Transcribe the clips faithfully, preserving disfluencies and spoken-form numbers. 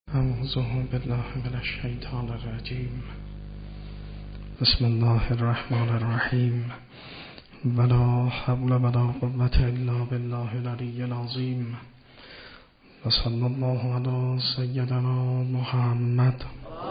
اعوذ بالله من الشیطان الرجیم. بسم الله الرحمن الرحیم. ولا حول ولا قوة الا بالله العلی العظیم. و صلی الله علی سیدنا محمد.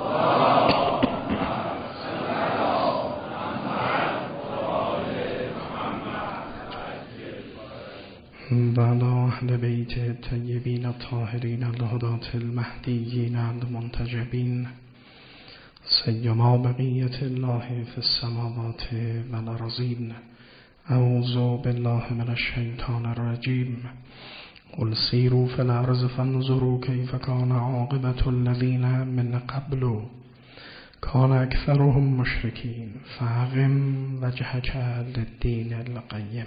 و علی اهل بیت الطیبین الطاهرین الهداة المهدیین المنتجبین، سیما بقیة الله فی السماوات والارضین. اعوذ بالله من الشیطان الرجیم. قل سیروا فی الارض فانظروا کیف کان عاقبة الذین من قبل کان اکثرهم مشرکین فاقم وجهک للدین القیم.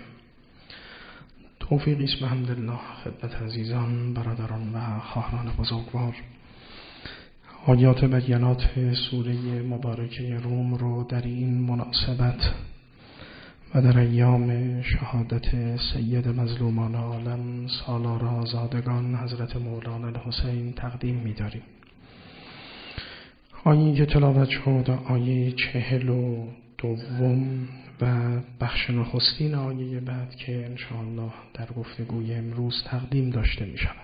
توفیق اسم الحمدلله. خدمت عزیزان، برادران و خواهران بزرگوار، آیات بیانات سوره مبارکه روم رو در این مناسبت و در ایام شهادت سید مظلومان عالم سالار آزادگان حضرت مولانا الحسین تقدیم می‌داریم. آیه که تلاوت شد آیه چهل و دوم و بخش نخستین آیه بعد که انشاءالله در گفتگوی امروز تقدیم داشته می شود.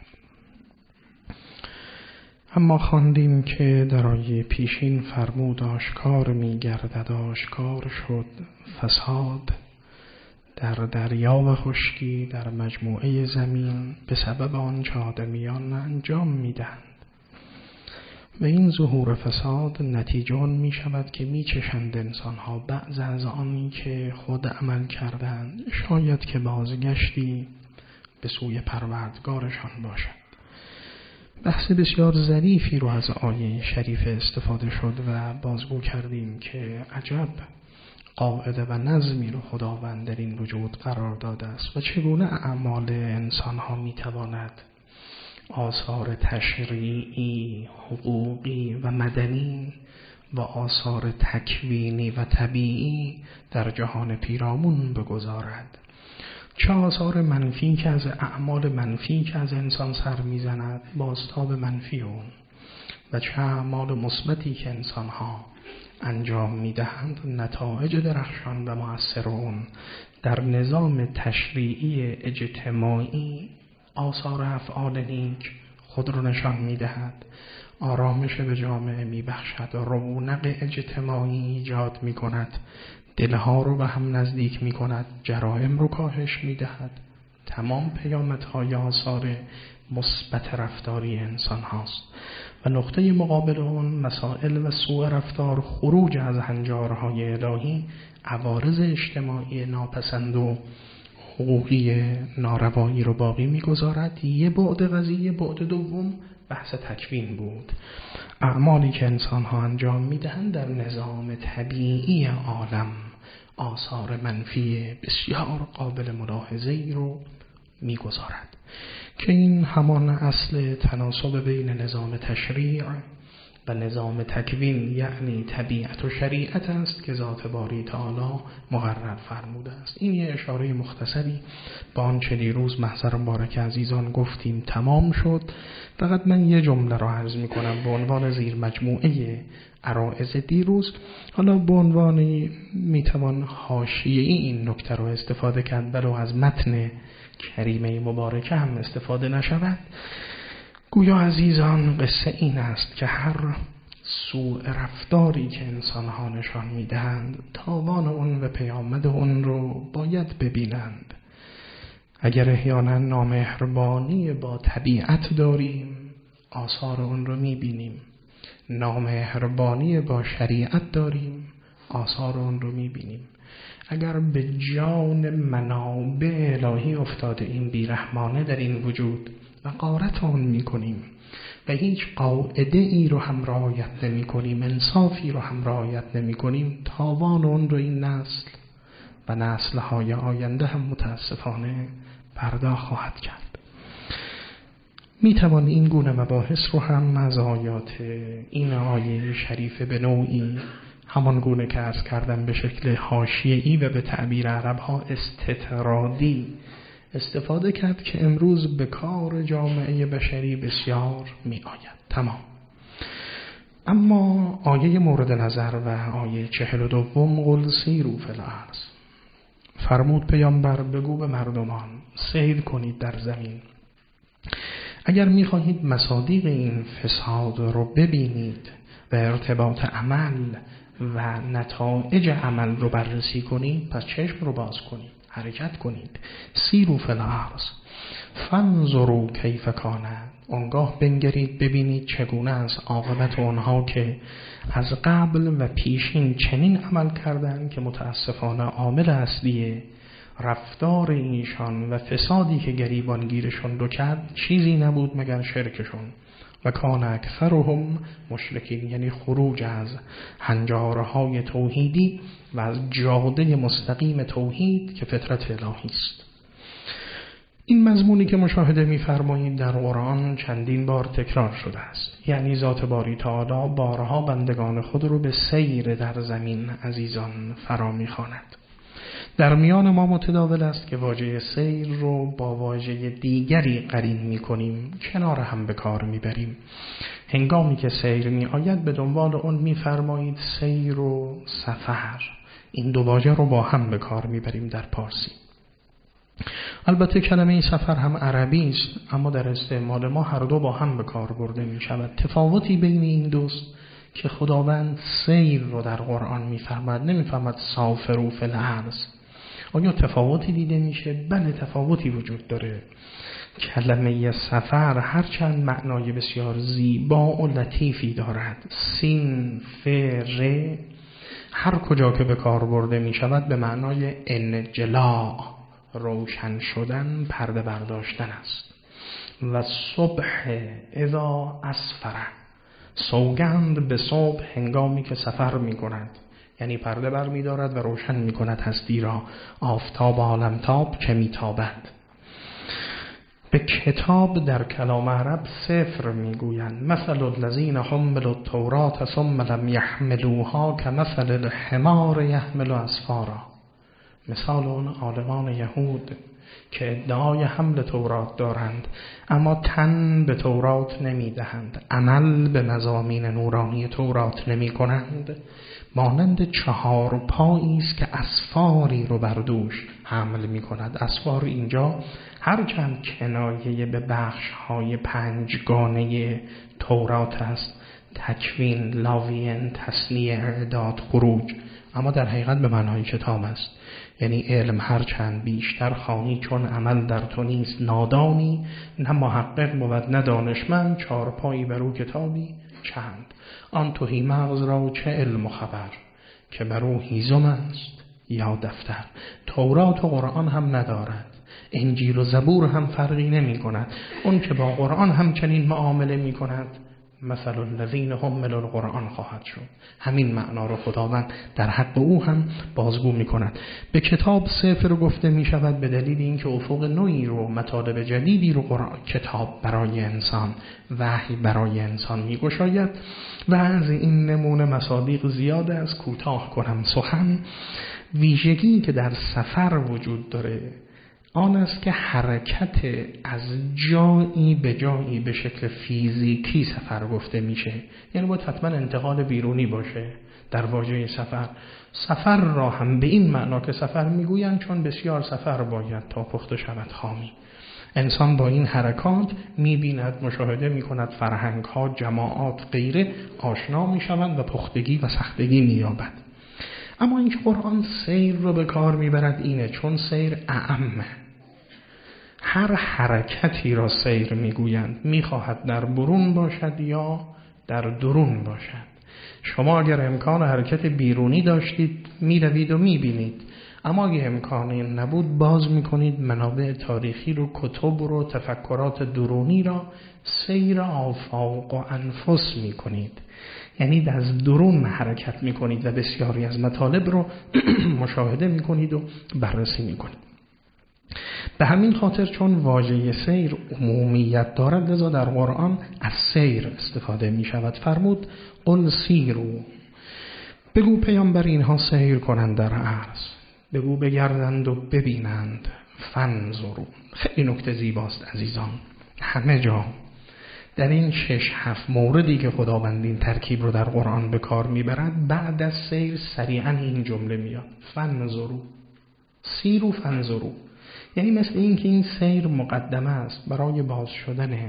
اما خواندیم که در آیه پیشین فرمود آشکار می گردد آشکار شد فساد در دریا و خشکی در مجموعه زمین به سبب آنچه آدمیان انجام می دهند. و این ظهور فساد نتیجه آن می شود که می چشند انسان ها بعض از آنی که خود عمل کردند شاید که بازگشتی به سوی پروردگارشان باشد. بحث بسیار ظریفی رو از آیه شریف استفاده شد و بازگو کردیم که عجب قاعده و نظمی رو خداوند در این وجود قرار داده است و چگونه اعمال انسان ها می تواند آثار تشریعی، حقوقی و مدنی و آثار تکوینی و طبیعی در جهان پیرامون بگذارد. چه آثار منفی که از اعمال منفی که از انسان سر میزند بازتاب منفی اون و چه اعمال مثبتی که انسانها انجام میدهند نتایج درخشان و مؤثر اون در نظام تشریعی اجتماعی آثار افعال نیک خود رو نشان می‌دهد، آرامش به جامعه می‌بخشد، رونق اجتماعی ایجاد می‌کند، دلها رو به هم نزدیک می‌کند، جرائم رو کاهش می‌دهد. تمام پیامدهای آثار مثبت رفتاری انسان هاست و نقطه مقابل اون مسائل و سوء رفتار، خروج از هنجارهای الهی، عوارض اجتماعی ناپسند و حقوقی ناروایی رو باقی می‌گذارد. یه بعد قضیه، بعد دوم بحث تکوین بود. اعمالی که انسان‌ها انجام می‌دهند در نظام طبیعی عالم آثار منفی بسیار قابل ملاحظه‌ای رو می‌گذارد که این همان اصل تناسب بین نظام تشریع و نظام تکوین یعنی طبیعت و شریعت است که ذات باری تعالی مقرر فرموده است. این یه اشاره مختصری با آنچه دیروز محضر مبارک عزیزان گفتیم تمام شد. فقط من یه جمله را عرض می کنم به عنوان زیر مجموعه عرائض دیروز. حالا به عنوان میتوان حاشیه‌ای این نکته رو استفاده کرد ولو از متن کریمه مبارکه هم استفاده نشود. گویا عزیزان قصه این است که هر سوء رفتاری که انسان‌ها نشان می‌دهند تاوان اون و پیامد اون رو باید ببینند. اگر احیانا نامهربانی با طبیعت داریم آثار اون رو می‌بینیم، نامهربانی با شریعت داریم آثار اون رو می‌بینیم. اگر به جان منابع الهی افتاده این بیرحمانه در این وجود و غارت آن می کنیم و هیچ قاعده ای رو هم رعایت نمی کنیم، انصافی رو هم رعایت نمی کنیم، تاوان اون رو این نسل و نسل‌های آینده هم متاسفانه پرداخت خواهد کرد. می توان این گونه مباحث رو هم از آیات این آیه شریف به نوعی همان گونه که عرض کردم به شکل حاشیه‌ای و به تعبیر عرب‌ها استطرادی استفاده کرد که امروز به کار جامعه بشری بسیار می آید. تمام. اما آیه مورد نظر و آیه چهل و دوم قل سیروا فی الارض، فرمود پیامبر بگو به مردمان سیر کنید در زمین. اگر میخواهید مصادیق این فساد رو ببینید و ارتباط عمل و نتایج عمل رو بررسی کنید، پس چشم رو باز کنید، حرکت کنید. سیروا فی الارض فانظروا کیف کان، آنگاه بنگرید ببینید چگونه است عاقبت اونها که از قبل و پیشین چنین عمل کردند که متاسفانه عامل اصلی رفتار ایشان و فسادی که گریبانگیرشون رو کرد چیزی نبود مگر شرکشون. و کان اکثرهم مشرکین، یعنی خروج از هنجارهای توحیدی و از جاده مستقیم توحید که فطرت الهی است. این مضمونی که مشاهده می‌فرمایید در قرآن چندین بار تکرار شده است، یعنی ذات باری تعالی بارها بندگان خود رو به سیر در زمین عزیزان فرا می‌خواند. در میان ما متداول است که واژه سیر رو با واژه دیگری قرین می‌کنیم، کنار هم به کار می‌بریم. هنگامی که سیر می‌آید به دنبال اون می‌فرمایید سیر و سفر، این دو واژه رو با هم به کار می‌بریم در پارسی. البته کلمه سفر هم عربی است، اما در استعمال ما هر دو با هم به کار برده می شود. تفاوتی بین این دوست که خداوند سیر رو در قرآن می فرماید، نمی فرماید سافروا فی الارض. آیا تفاوتی دیده میشه؟ بله تفاوتی وجود داره. کلمه سفر هرچند معنای بسیار زیبا و لطیفی دارد، سین ف ر هر کجا که به کار برده می شود به معنای انجلاء، روشن شدن، پرده برداشتن است. و صبح اذا اسفر، سوگند به صبح هنگامی که سفر می کند، یعنی پرده بر می دارد و روشن می کند هستی را. آفتاب عالمتاب که می تابد. به کتاب در کلام عرب سفر می گویند. مثل الذین حملوا التوراة ثم لم یحملوها کمثل الحمار یحمل اسفارا. مثال اون عالمان یهود که ادعای حمل تورات دارند اما تن به تورات نمی دهند، عمل به مضامین نورانی تورات نمی کنند، مانند چهار پایی است که اسفاری رو بر دوش حمل می کند. اسفار اینجا هرچند کنایه به بخش های پنجگانه تورات است، تکوین، لاوین، تثنیه، اعداد، خروج، اما در حقیقت به معنای کتاب است. یعنی علم هر چند بیشتر خوانی چون عمل در تو نیست نادانی، نه محقق بود نه دانشمند، چارپایی بر او کتابی چند. آن تهی مغز را چه علم و خبر، که بر او هیزم است یا دفتر. تورات و قرآن هم ندارد، انجیل و زبور هم فرقی نمی کند. اون که با قرآن هم چنین معامله می کند مثل الذین حملوا القرآن خواهد شد. همین معنا رو خداوند در حق او هم بازگو می کند. به کتاب سفر گفته می شود به دلیل اینکه افق نوعی رو، مطالب جدیدی رو قرآن کتاب برای انسان، وحی برای انسان می گشاید. و از این نمونه مصادیق زیاده، از کوتاه کنم سخن. ویژگی که در سفر وجود داره آن است که حرکت از جایی به جایی به شکل فیزیکی سفر گفته میشه. یعنی باید حتما انتقال بیرونی باشه در واژه سفر. سفر را هم به این معنا که سفر میگویند چون بسیار سفر باید تا پخته شود خامی. انسان با این حرکات میبیند، مشاهده میکند، فرهنگ ها، جماعات، غیره آشنا میشوند و پختگی و سختگی مییابد. اما اینکه قرآن سیر رو به کار میبرد اینه چون سیر اعمه. هر حرکتی را سیر میگویند، میخواهد در برون باشد یا در درون باشد. شما اگر امکان حرکت بیرونی داشتید میروید و میبینید، اما اگه امکانی نبود باز میکنید منابع تاریخی رو، کتب رو، تفکرات درونی را سیر آفاق و انفس میکنید. یعنی از درون حرکت میکنید و بسیاری از مطالب رو مشاهده میکنید و بررسی میکنید. به همین خاطر چون واژه سیر عمومیت دارد، لذا در قرآن از سیر استفاده می شود. فرمود قل سیروا، بگو پیامبر اینها سیر کنند در عرض، بگو بگردند و ببینند. فانظروا، خیلی نکته زیباست عزیزان. همه جا در این شش هفت موردی که خداوند این ترکیب رو در قرآن به کار میبرد، بعد از سیر سریعا این جمله میاد: فنظروا، سیروا فنظروا. یعنی مثل این که این سیر مقدمه است برای باز شدن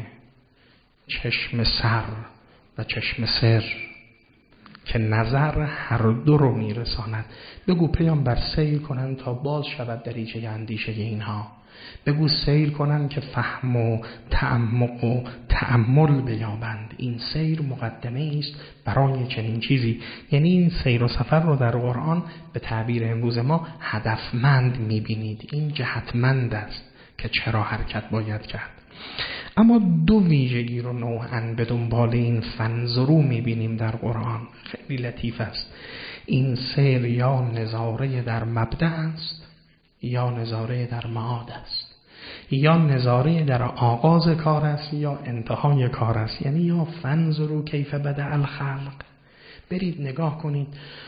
چشم سر و چشم سر که نظر هر دو رو میرساند. بگو پیامبر سیر کنن تا باز شود دریچه اندیشه اینها. بگو سیر کنن که فهم و تعمق و تأمل بیابند. این سیر مقدمه است برای چنین چیزی. یعنی این سیر و سفر رو در قرآن به تعبیر امروز ما هدفمند میبینید. این جهتمند است که چرا حرکت باید کرد. اما دو ویژگی رو نوعاً به دنبال این فنظروا میبینیم در قرآن. خیلی لطیف است. این سیر یا نظاره در مبدأ است یا نظاره در معاد است، یا نظاره در آغاز کار است یا انتهای کار است. یعنی یا فنظروا کیف بدأ الخلق، برید نگاه کنید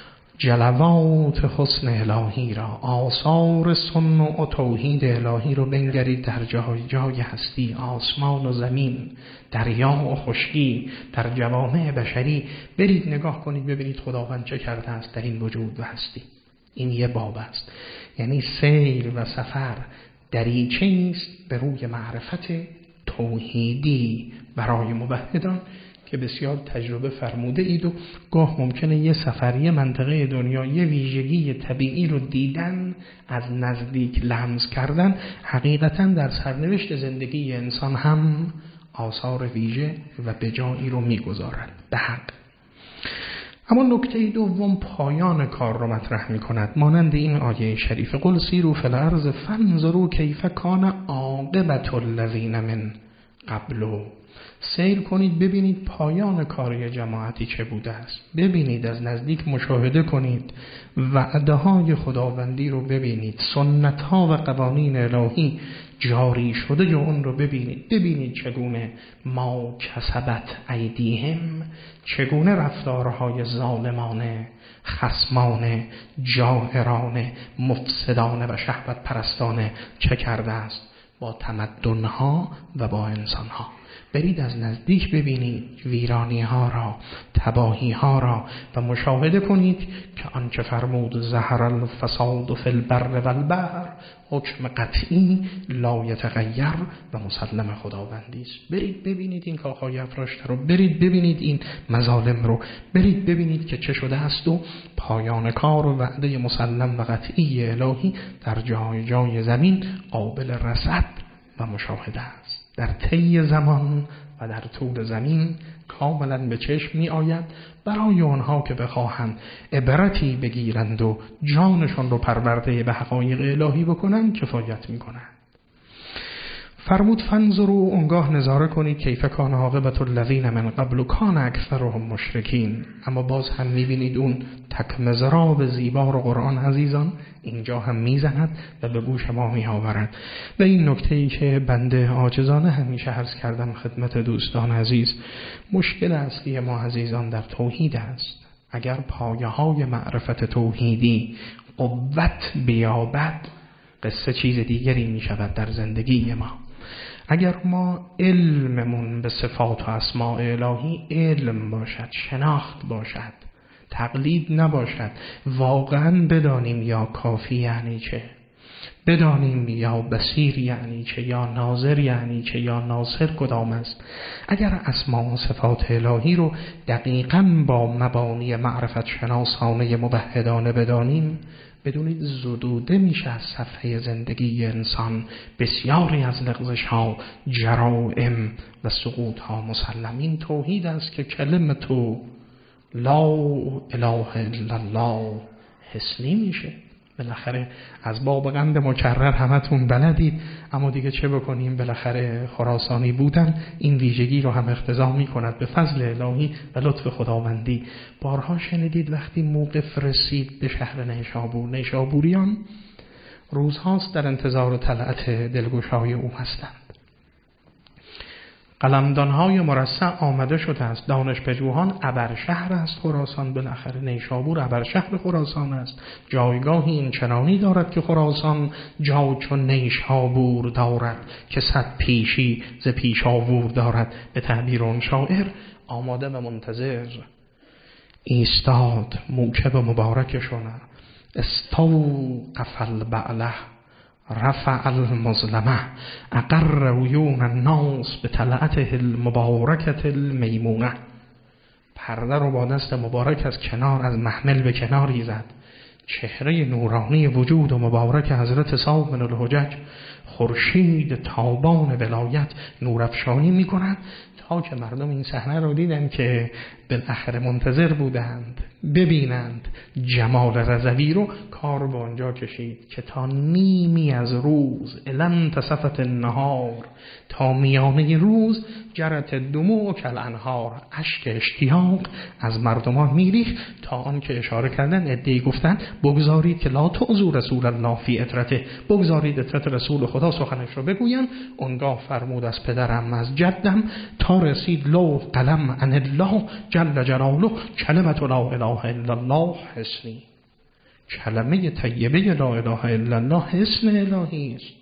جلوات حسن الهی را، آثار صنع و توحید الهی رو بنگرید در جای جای هستی، آسمان و زمین، دریا و خشکی، در جوامع بشری. برید نگاه کنید ببینید خداوند چه کرده است در این وجود و هستی. این یه باب است. یعنی سیر و سفر دریچه‌ای است به روی معرفت توحیدی برای موحدان که بسیار تجربه فرموده اید و گاه ممکنه یه سفری منطقه دنیا یه ویژگی طبیعی رو دیدن، از نزدیک لمس کردن، حقیقتاً در سرنوشت زندگی انسان هم آثار ویژه و بجایی رو میگذارد به حق. اما نکته دوم پایان کار رو مطرح می کند، مانند این آیه شریف: قل سیروا فی الارض فانظروا کیف کان عاقبة الذین من قبل. سیر کنید ببینید پایان کار جماعتی چه بوده است. ببینید، از نزدیک مشاهده کنید، وعده های خداوندی رو ببینید، سنت ها و قوانین الهی جاری شده جو اون رو ببینید. ببینید چگونه ما کسبت ایدیهم، چگونه رفتارهای ظالمانه، خصمانه، جاهرانه، مفسدانه و شهوت پرستانه چه کرده است با تمدنها و با انسانها. برید از نزدیک ببینید ویرانی ها را، تباهی ها را و مشاهده کنید که آنچه فرمود ظهر الفساد فی البر و البحر، حکم قطعی لا یتغیر و مسلم خداوندی است. برید ببینید این کاخهای افراشته رو، برید ببینید این مظالم رو، برید ببینید که چه شده است و پایان کار و وعده مسلم و قطعی الهی در جای جای زمین قابل رصد و مشاهده است. در طی زمان و در طول زمین کاملا به چشم می آید برای آنها که بخواهند عبرتی بگیرند و جانشان رو پرورده به حقایق الهی بکنند کفایت می کنند. فرمود فانظروا، اونگاه نظاره کنید کیف کان عاقبة الذین من قبل کان اکثرهم مشرکین. اما باز هم میبینید اون تک مضراب زیبا رو قرآن عزیزان اینجا هم میزند و به گوش ما میآورد. و این نکته‌ای که بنده عاجزانه همیشه عرض کردم خدمت دوستان عزیز، مشکل اصلی ما عزیزان در توحید است. اگر پایه های معرفت توحیدی قوت بیابد، قصه چیز دیگری می شود در زندگی ما. اگر ما علممون به صفات و اسماء الهی علم باشد، شناخت باشد، تقلید نباشد، واقعا بدانیم یا کافی یعنی چه، بدانیم یا بصیر یعنی چه، یا ناظر یعنی چه، یا ناصر کدام است. اگر اسماء و صفات الهی رو دقیقاً با مبانی معرفت شناسانه موحدانه بدانیم، بدونید زدوده میشه از صفحه زندگی انسان بسیاری از لغزش ها، جرائم و سقوط ها مسلم. این توحید است که کلمه تو لا اله الا الله حسنی میشه. بالاخره از باب قند مکرر همتون بلدید، اما دیگه چه بکنیم، بالاخره خراسانی بودن این ویژگی رو هم اقتضا میکند به فضل الهی و لطف خداوندی. بارها شنیدید وقتی موقف رسید به شهر نیشابور، نیشابوریان روزهاست در انتظار طلعت دلگشای او هستند. قلمدانهای مرصع آمده شده است. دانشپژوهان ابرشهر است خراسان، بالاخره نیشابور ابرشهر خراسان است. جایگاهی این چنانی دارد که خراسان جا چون نیشابور دارد که صد پیشی ز پیشاوور دارد. به تعبیر اون شاعر آماده و منتظر ایستاد موکب مبارکشون. استوقف البعله رفع المظلمه اقر عیون الناس به طلعته المبارکت المیمونه. پرده رو با دست مبارک از کنار از محمل به کناری زد. چهره نورانی وجود و مبارک حضرت صاحب من الحجج، خورشید تابان ولایت نورافشانی می کند تا که مردم این صحنه رو دیدن که بالاخره منتظر بودند ببینند جمال رضوی رو. کار به آنجا کشید که تا نیمی از روز الان تصفت النهار، تا میانه روز جرت دموع کالانهار، اشک اشتیاق از مردمان میریخت تا آن که اشاره کردن عده‌ای گفتن بگذارید که لا تعذوا رسول الله فی اطرته، بگذارید اطرت رسول خدا سخنش رو بگوین. اونگاه فرمود از پدرم از جدم تا رسید لو قلم ان الله جل جلاله کلمت لا اله الا الله حسنی. کلمه طیبه لا اله الا الله حسن الهی است.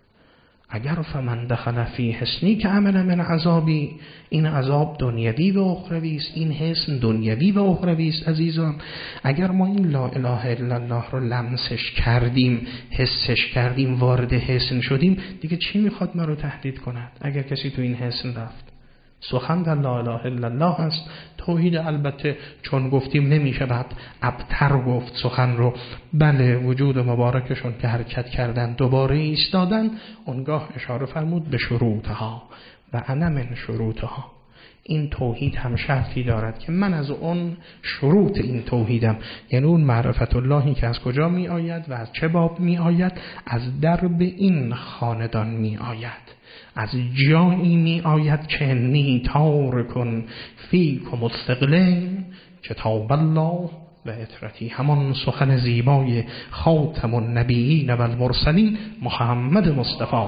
اگر فمن دخل فی حسنی که عمل من عذابی، این عذاب دنیوی و اخروی است، این حسن دنیوی و اخروی است. عزیزان اگر ما این لا اله الا الله رو لمسش کردیم، حسش کردیم، وارد حسن شدیم، دیگه چی میخواد ما رو تهدید کند؟ اگر کسی تو این حسن رفت، سخن در لا اله الا الله است. توحید البته چون گفتیم نمیشه بعد ابتر گفت سخن رو. بله وجود مبارکشون که حرکت کردن دوباره ایستادن، اونگاه اشاره فرمود به شروطها و انا من شروطها. این توحید هم شرطی دارد که من از اون شروط این توحیدم، یعنی اون معرفت اللهی که از کجا می آید و از چه باب می آید؟ از درب این خاندان می آید، از جایی می آید که انی تارکن فیکم الثقلین کتاب الله و اطرتی. همان سخن زیبای خاتم النبیین و المرسلین محمد مصطفی.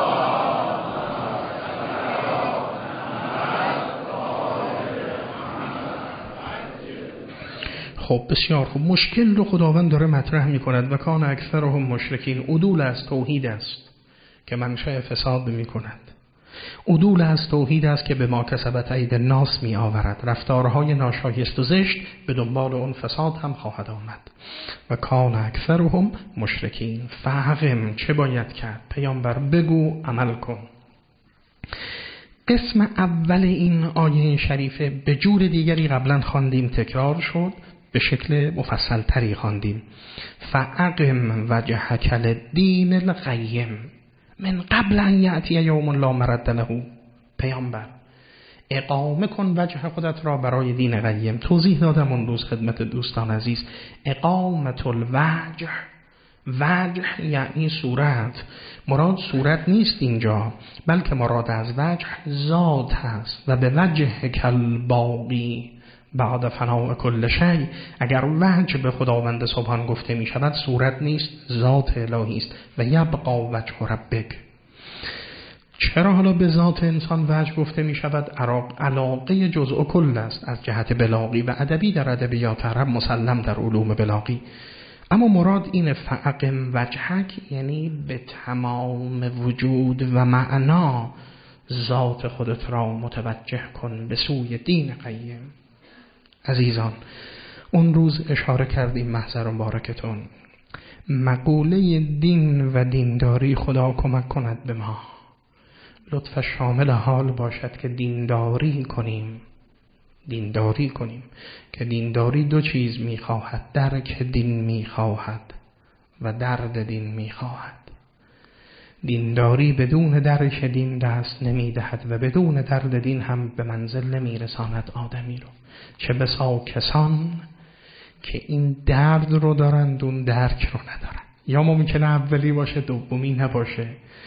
خب بسیار خوب، مشکل رو خداوند داره مطرح می کند. و کان اکثرهم مشرکین. عدول از توحید است که منشأ فساد می کند. عدول از توحید است که به ما کسبت اید الناس می آورد. رفتارهای ناشایست و زشت به دنبال اون فساد هم خواهد آمد. و کان اکثرهم مشرکین. فهم چه باید کرد؟ پیامبر بگو عمل کن. قسم اول این آیه شریفه به جور دیگری قبلا خواندیم، تکرار شد، به شکل مفصل تری خواندیم. فاقم وجهک للدین القیم من قبل ان یأتی یوم لا مرد له. پیامبر اقامه کن وجه خودت را برای دین قیم. توضیح دادم اون روز خدمت دوستان عزیز. اقامت الوجه، وجه یعنی صورت. مراد صورت نیست اینجا، بلکه مراد از وجه ذات هست. و به وجه کالباقی بعد فناء کل شیء. اگر وجه به خداوند سبحان گفته می شود صورت نیست، ذات الهی است. و یبقى وجه ربک. چرا حالا به ذات انسان وجه گفته می شود؟ علاقه جزء کل است از جهت بلاغی و ادبی در ادبیات عرب، مسلم در علوم بلاغی. اما مراد این فاقم وجهک یعنی به تمام وجود و معنا ذات خودت را متوجه کن به سوی دین قیم. عزیزان اون روز اشاره کردیم محضر مبارکتون، مقوله دین و دینداری خدا کمک کند به ما، لطف شامل حال باشد که دینداری کنیم. دینداری کنیم که دینداری دو چیز میخواهد، درک دین میخواهد و درد دین میخواهد. دینداری بدون درک دین دست نمیدهد و بدون درد دین هم به منزل نمیرساند آدمی رو. چه بسا کسان که این درد رو دارند اون درک رو ندارن، یا ممکنه اولی باشه دومی نباشه.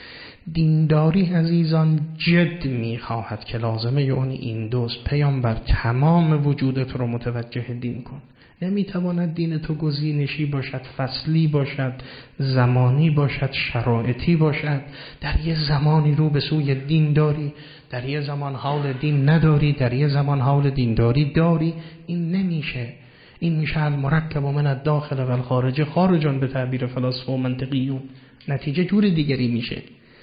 دینداری عزیزان جد میخواهد که لازمه اون این دوست. پیامبر تمام وجودت رو متوجه دین کن. نمیتواند دین تو گزینشی باشد، فصلی باشد، زمانی باشد، شرایطی باشد. در یه زمانی رو به سوی دین داری، در یه زمان حال دین نداری، در یه زمان حال دینداری داری. این نمیشه. این میشه المرکب من الداخل و الخارج خارجان به تعبیر فلاسفه و منطقیون. نتیجه جور دیگری میشه.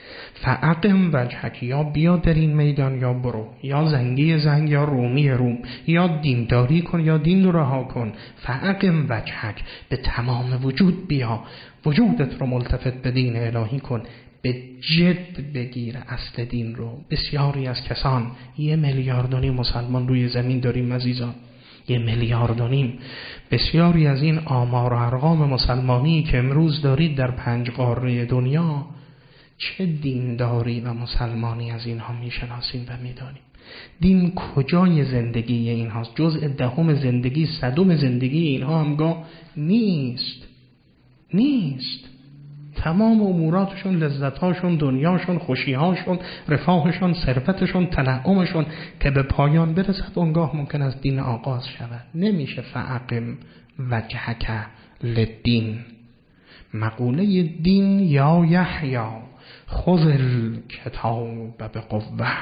فعقم وجهک، یا بیا در این میدان یا برو، یا زنگی زنگ یا رومی روم، یا دینداری کن یا دین رو رها کن. فعقم وجهک، به تمام وجود بیا، وجودت رو ملتفت به دین الهی کن، به جد بگیر اصل دین رو. بسیاری از کسان، یه میلیارد و نیم مسلمان روی زمین داریم عزیزان، یه میلیارد و نیم. بسیاری از این آمار و ارقام مسلمانی که امروز دارید در پنج قاره دنیا، چه دینداری و مسلمانی از اینها میشناسیم و میدانیم. دین کجای زندگی اینهاست؟ جزء دهم زندگی، صدم زندگی اینها همگاه نیست. نیست. تمام اموراتشون، لذتهاشون، دنیاشون، خوشیهاشون، رفاهشون، ثروتشون، تنعمشون که به پایان برسد اونگاه ممکن است دین آغاز شود. نمیشه. فعقم وجهک للدین. مقوله دین یا یحیی خذ الکتاب بقوه.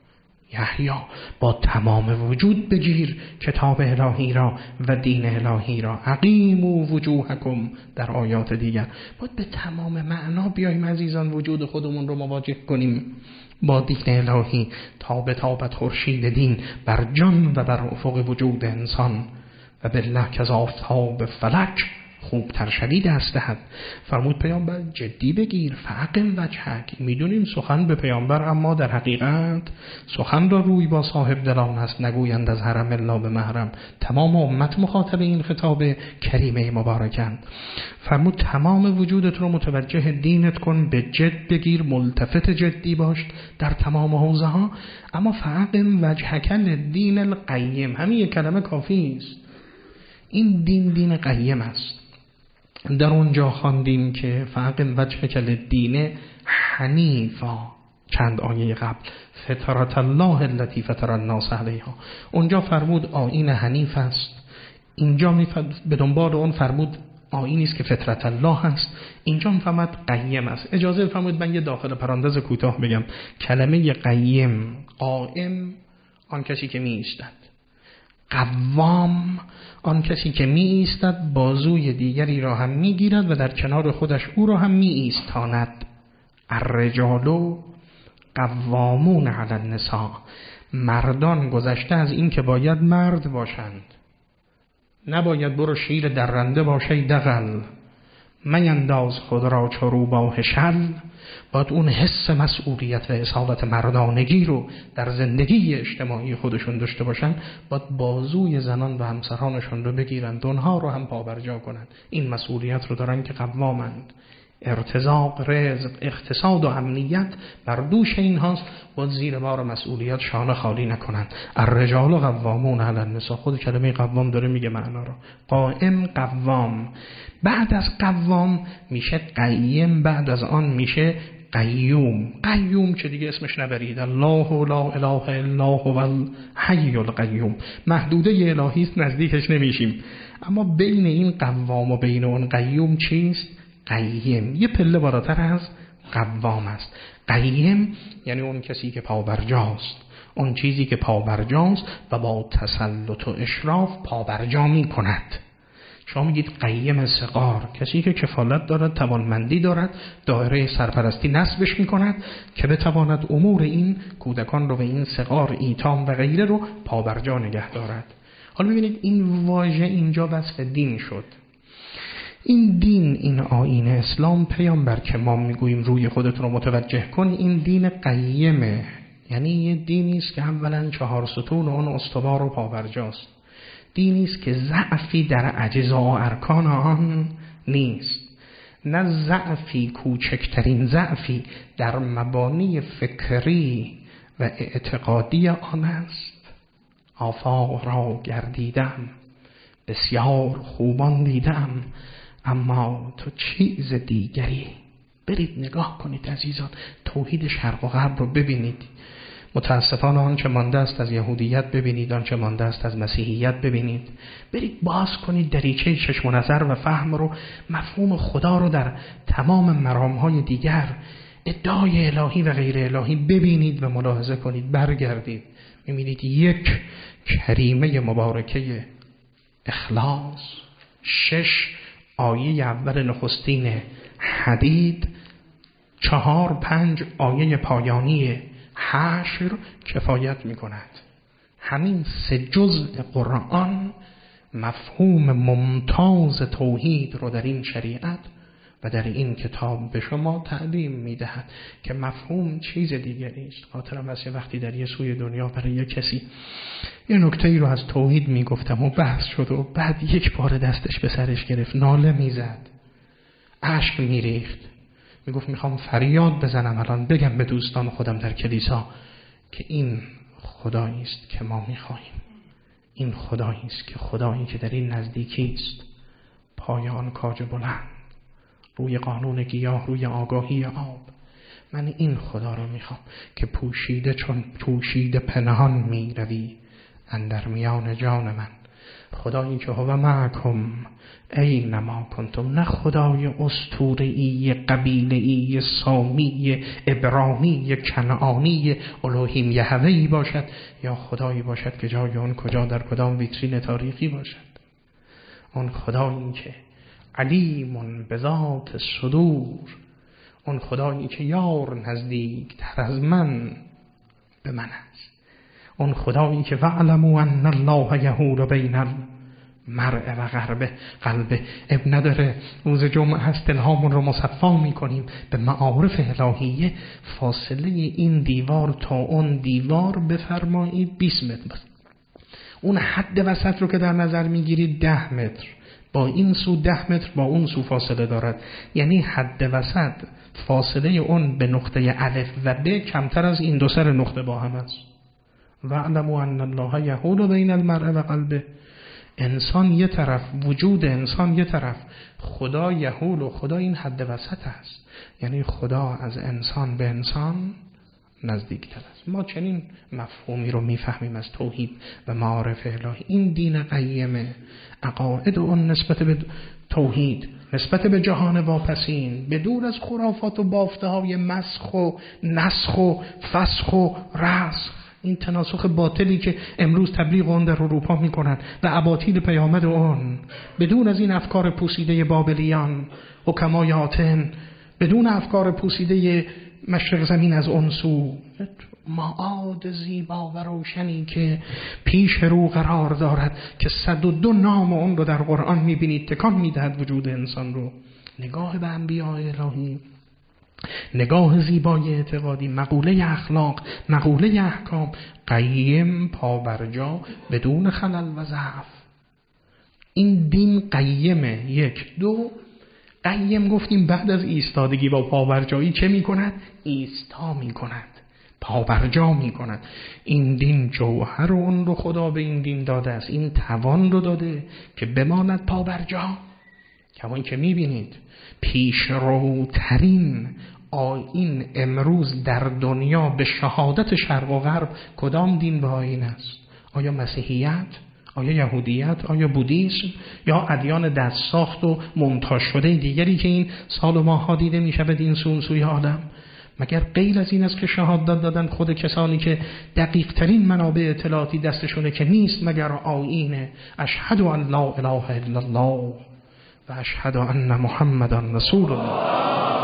یحیی، با تمام وجود بگیر کتاب الهی را و دین الهی را. اقیموا وجوهکم در آیات دیگر. باید به تمام معنا بیاییم عزیزان، وجود خودمون رو مواجه کنیم با دین الهی تا به تابت خورشید دین بر جان و بر افق وجود انسان و بالله که از آفتاب فلک خوبتر شوی دست دهد. فرمود پیامبر جدی بگیر. فعقم وجهک. میدونیم سخن به پیامبر، اما در حقیقت سخن را روی با صاحب دلان است، نگویند از حرم الا به محرم. تمام امت مخاطب این خطاب کریمه مبارکند. فرمود تمام وجودت رو متوجه دینت کن، به جد بگیر، ملتفت جدی باش در تمام حوزه ها. اما فعقم وجهک للدین القیم، همین یک کلمه کافی است. این دین دین قیم است. در اونجا خواندیم که فعقم وجهک للدین حنیفا، چند آیه قبل، فطرت الله التي فطر الناس علیها. اونجا فرمود آیین حنیف است، اینجا به دنبال اون فرمود آیینی است که فطرت الله هست. اینجا فرمود قیم است. اجازه فرمود من یه داخل پرانتز کوتاه بگم. کلمه قیم، قائم آن کسی که می ایستد، قوام آن کسی که می ایستد بازوی دیگری را هم می گیرد و در کنار خودش او را هم می ایستاند. الرجال قوامون علی النساء، مردان گذشته از این که باید مرد باشند، نباید برو شیر درنده باشی دغل، مینداز خود را چو روباه شل. باید اون حس مسئولیت و اصالت مردانگی رو در زندگی اجتماعی خودشون داشته باشن. باید بازوی زنان و همسرانشون رو بگیرند، اونها رو هم پابرجا کنند. این مسئولیت رو دارن که قوامند. ارتزاق، رزق، اقتصاد و امنیت بر دوش این هاست. باید زیر بار مسئولیت شانه خالی نکنند. الرجال قوامون علی النساء، خود کلمه قوام داره میگه معنا رو. قائم، قوام. بعد از قوام میشه قیم، بعد از آن میشه قیوم. قیوم چه دیگه اسمش نبرید، الله لا اله الا هو الحی القیوم. محدوده الهی است، نزدیکش نمیشیم. اما بین این قوام و بین اون قیوم چیست؟ قیم یه پله بالاتر از قوام است. قیم یعنی اون کسی که پابرجاست، اون چیزی که پابرجاست و با تسلط و اشراف پابرجا می کند. شما میگید قیم صغار، کسی که کفالت دارد، توانمندی دارد، دایره سرپرستی نصبش می کند که بتواند امور این کودکان رو به این صغار، ایتام و غیره رو پابرجا نگه دارد. حالا ببینید این واژه اینجا وصف دین شد. این دین، این آیین اسلام، پیامبر که ما میگوییم روی خودت رو متوجه کن، این دین قیمه. یعنی یه دینی است که اولا چهار ستون اون استوار و پابرجاست. دینی است که ضعفی در اجزا و ارکان آن نیست، نه ضعفی، کوچکترین ضعفی در مبانی فکری و اعتقادی آن است. آفاق را گردیدم، بسیار خوبان دیدم، اما تو چیز دیگری برید نگاه کنید عزیزان، توحید شرق و غرب رو ببینید. متاسفانه آنچه مانده است از یهودیت ببینید، آنچه مانده است از مسیحیت ببینید. برید باز کنید دریچه چشم و نظر و فهم رو، مفهوم خدا رو در تمام مرامهای دیگر، ادعای الهی و غیر الهی ببینید و ملاحظه کنید. برگردید می‌بینید یک کریمه مبارکه اخلاص، شش آیه اول نخستین حدید، چهار پنج آیه پایانی حشر کفایت می کند. همین سه جزء قرآن مفهوم ممتاز توحید رو در این شریعت و در این کتاب به شما تعلیم می دهد که مفهوم چیز دیگری است. خاطرم است وقتی در یه سوی دنیا برای یک کسی یه نکته ای رو از توحید می گفتم و بحث شد و بعد یک بار دستش به سرش گرفت، ناله می زد، اشک می ریخت، می گفت میخوام فریاد بزنم الان بگم به دوستان خودم در کلیسا که این خدایی است که ما می خواهیم، این خدایی است که خدایی که در این نزدیکی است، پای آن کاج بلند، روی قانون گیاه، روی آگاهی آب. من این خدا رو میخوام که پوشیده چون پوشیده پنهان میروی اندر میان جان من. خدایی که هو معکم اینما کنتم، نه خدای اسطوره‌ای قبیله‌ای سامی ابراهیمی کنعانی الوهیم یهوه‌ای باشد یا خدایی باشد که جای اون کجا در کدام ویترین تاریخی باشد. اون خدایی که علیم به ذات صدور، اون خدایی که یار نزدیک تر از من به من است، اون خدایی که وعلموا ان الله یحول بین المرء و قلبه قلبه. اب نداره روز جمعه هست دلهامون رو مصفا میکنیم به معارف الهیه. فاصله این دیوار تا اون دیوار بفرمایید بیست متر بس. اون حد وسط رو که در نظر میگیرید ده متر، با این سو ده متر با اون سو فاصله دارد. یعنی حد وسط فاصله اون به نقطه الف و ب کمتر از این دو سر نقطه با هم است. وَاعْلَمُوا أَنَّ اللَّهَ يَحُولُ بَيْنَ الْمَرْءِ و قلبه. انسان یه طرف، وجود انسان یه طرف، خدا یحول و خدا این حد وسط است. یعنی خدا از انسان به انسان نزدیکتر است. ما چنین مفهومی رو میفهمیم از توحید و معارف الهی. این دین قیمه، عقاید اون نسبت به توحید، نسبت به جهان واپسین، به دور از خرافات و بافته های مسخ و نسخ و فسخ و رسخ، این تناسخ باطلی که امروز تبلیغ اون در اروپا میکنن و اباطیل پیامد اون، بدون از این افکار پوسیده بابلیان حکمای آتن، بدون افکار پوسیده مشرق زمین از اون سو، معاد زیبا و روشنی که پیش رو قرار دارد که صد و دو نام اون رو در قرآن میبینید تکان میدهد وجود انسان رو. نگاه به انبیاء الهی، نگاه زیبای اعتقادی، مقوله اخلاق، مقوله احکام، قیم، پابرجا، بدون خلل و ضعف. این دین قیمه. یک. دو، قیم گفتیم بعد از ایستادگی با پابرجایی چه می کند؟ ایستا می کند، پابرجا می کند. این دین جوهر اون رو خدا به این دین داده است، این توان رو داده که بماند پابرجا. کمان که می بینید پیشروترین آیین امروز در دنیا به شهادت شرق و غرب کدام دین به آیین است؟ آیا مسیحیت؟ آیا یهودیت؟ آیا بودیسم؟ یا ادیان دست ساخت و مونتاژ شده دیگری که این سال و ماه ها دیده می شود این سون سوی عالم؟ مگر غیر از این است که شهادت دادن خود کسانی که دقیق ترین منابع اطلاعاتی دستشونه که نیست مگر آیین اشهد ان لا اله الا الله و اشهد ان محمدا رسول الله.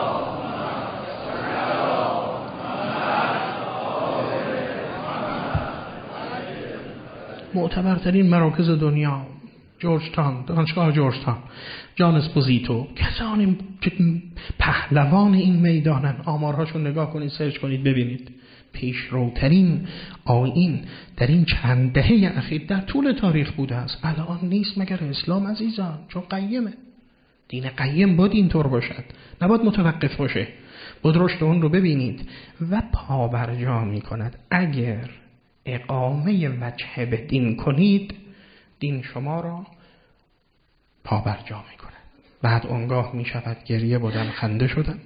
معتبرترین مراکز دنیا، جورج تاون، دانشگاه جورج تاون، جان اسپوزیتو، کسانی که پهلوان این میدانن، آمارهاشون نگاه کنید، سرچ کنید ببینید. پیشروترین آیین در این چند دهه اخیر در طول تاریخ بوده است. الان نیست مگر اسلام عزیزان، چون قیمه. دین قیم باید اینطور باشد، نباید متوقف باشه. باید رشد اون رو ببینید و پابرجا می کند. اگر اقامه وجه به دین کنید، دین شما را پابرجا می کند. بعد اونگاه می شود گریه بودن، خنده شدن،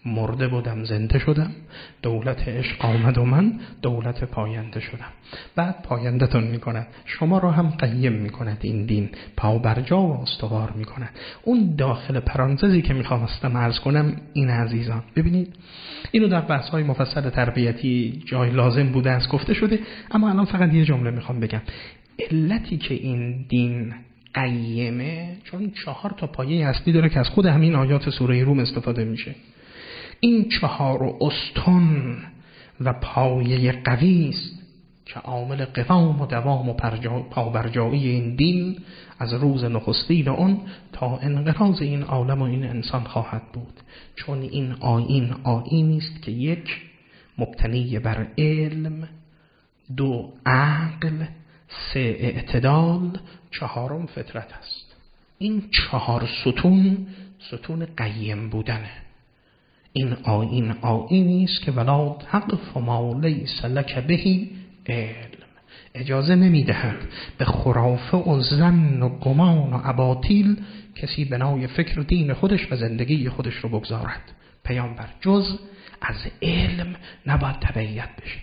مرده بودم زنده شدم، دولت عشق آمد و من دولت پاینده شدم. بعد پاینده‌تون میکند، شما را هم قیم میکند این دین، پا بر جا و استوار میکند. اون داخل پرانتزی که میخواستم عرض کنم این عزیزان، ببینید اینو در بحث‌های مفصل تربیتی جای لازم بوده است گفته شده، اما الان فقط یه جمله میخوام بگم. علتی که این دین قیمه چون چهار تا پایه اصلی داره که از خود همین آیات سوره روم استفاده میشه. این چهار و استون و پایه قوی است که عامل قوام و دوام و پابرجایی این دین از روز نخستین اون تا انقراض این عالم و این انسان خواهد بود. چون این آیین آیینی است که یک مبتنی بر علم، دو عقل، سه اعتدال، چهارم فطرت است. این چهار ستون ستون قیم بودنه. این آیین آیینی است که ولا تقف ما لیس لک به علم، اجازه نمیدهد به خرافه و ظن و گمان و اباطیل کسی بنای فکر دین خودش و زندگی خودش رو بگذارد. پیامبر جز از علم نباید تبعیت بشه.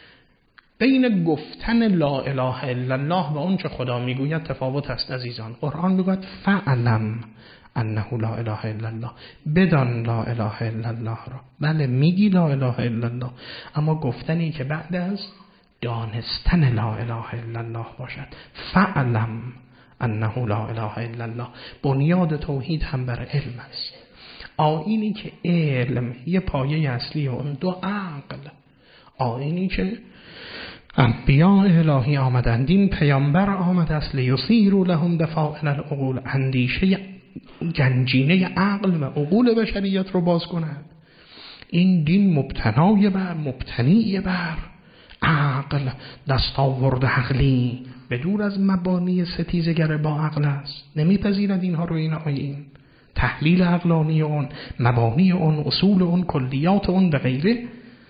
بین گفتن لا اله الا الله و اون چه خدا میگوید تفاوت است عزیزان. قرآن میگوید فعلم انه لا اله الا الله، بدان لا اله الا الله را. بله میگی لا اله الا الله، اما گفتنی که بعد از دانستن لا اله الا الله باشد. فعلم انه لا اله الا الله. بنیاد توحید هم بر علم است. آیینی که علم یه پایه اصلی و اون دو عقل. آیینی که انبیاء الهی آمدند، این پیامبر آمد است لیصیروا لهم دفائن العقول، اندیشه گنجینه عقل و عقول بشریت رو باز کند. این دین مبتنای بر مبتنی بر عقل، دستاورد عقلی، به دور از مبانی ستیزگر با عقل است. نمیپذیرد اینها رو این آیین. تحلیل عقلانی اون، مبانی اون، اصول اون، کلیات اون و غیره.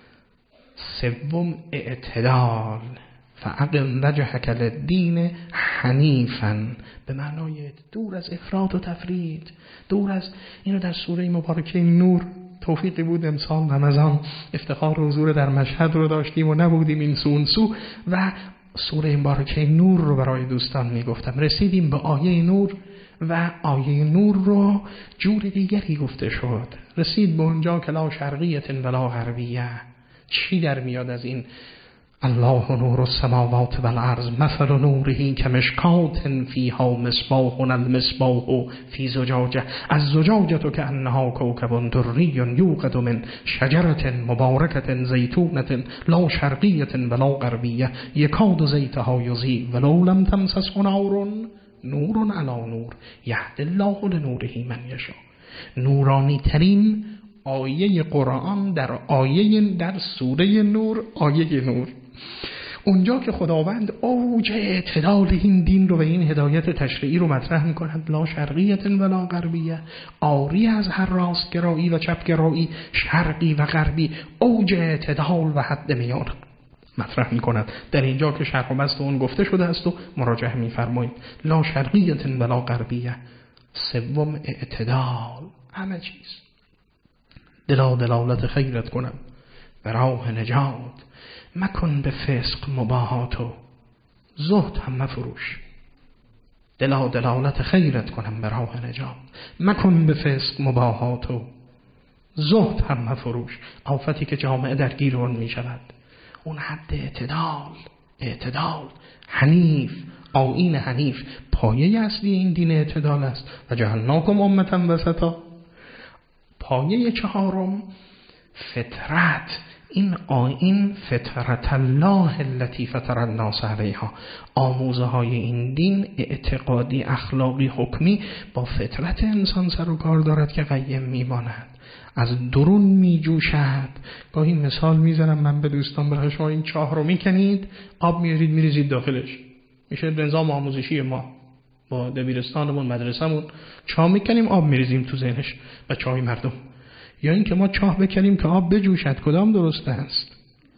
سوم اعتدال، فاقم وجهک للدین حنیفا، به معنای دور از افراط و تفرید، دور از اینو در سوره مبارکه نور توفیقی بود امسال رمضان افتخار حضور در مشهد رو داشتیم و نبودیم این سو اون سو و سوره مبارکه نور رو برای دوستان میگفتم. رسیدیم به آیه نور و آیه نور رو جور دیگری گفته شد. رسید به اونجا که لا شرقیت ولا غربیه. چی در میاد از این الله نور السماوات والارض مثل نوره کمشکات فیها مصباح المصباح فی زجاجه الزجاجه کأنها کوکب دری یوقد من شجرة مبارکة زیتونة لا شرقیة ولا غربیة یکاد زیتها یضیء ولو لم تمسسه نار نور علی نور یهدی الله لنوره من یشاء. نورانی ترین آیه قرآن در آیه در سوره نور، آیه نور، اونجا که خداوند اوج اعتدال این دین رو و این هدایت تشریعی رو مطرح می‌کند، لا شرقیة ولا غربیه، آری از هر راست گرایی و چپ گرایی، شرقی و غربی، اوج اعتدال و حد میان مطرح می‌کند. در اینجا که شرح و بسط اون گفته شده است و مراجعه می‌فرمایید لا شرقیة ولا غربیه. سوم اعتدال، همه چیز. دلا دلالت خیرت کنم به راه نجات، مکن به فسق مباهاتو زهد هم مفروش. دلا دلالت خیرت کنم به راه نجات، مکن به فسق مباهاتو زهد هم مفروش. آفتی که جامعه درگیر اون می شود، اون حد اعتدال. اعتدال حنیف، آیین حنیف، پایه اصلی این دین اعتدال است. و جعلناکم امة وسطا. پایه چهارم فطرت. این آیین فطرت الله التي فطر الناس علیها، آموزه های این دین اعتقادی، اخلاقی، حکمی با فطرت انسان سر و کار دارد که قیم میماند، از درون میجوشد. گاهی مثال میزنم من به دوستان، برای شما این چاه رو میکنید، آب میارید میریزید داخلش، میشه نظام آموزشی ما با دبیرستانمون مدرسه‌مون. چاه میکنیم آب میریزیم تو ذهنش بچه‌های مردم، یا این که ما چاه بکنیم که آب بجوشد. کدام درسته است؟